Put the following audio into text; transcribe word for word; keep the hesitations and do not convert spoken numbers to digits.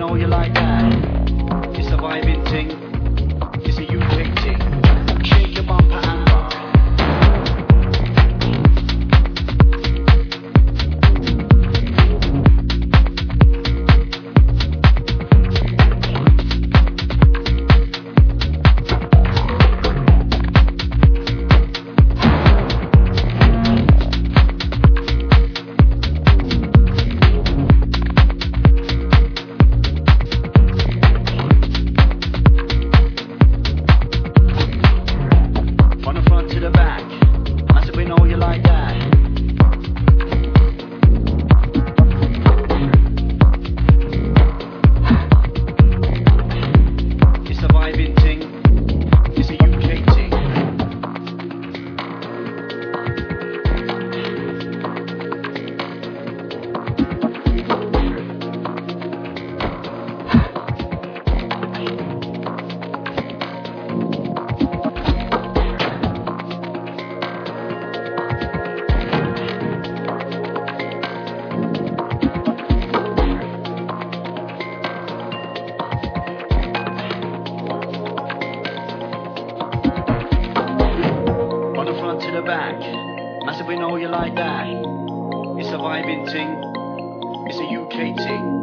know you like that. It's a vibing thing. It's a U K thing. Shake your bumper and rock. To the back, massive, we know you like that. It's a vibing thing, it's a U K thing.